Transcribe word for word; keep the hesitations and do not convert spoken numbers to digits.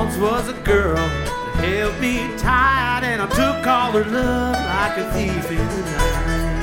once was a girl that held me tight, and I took all her love like a thief in the night.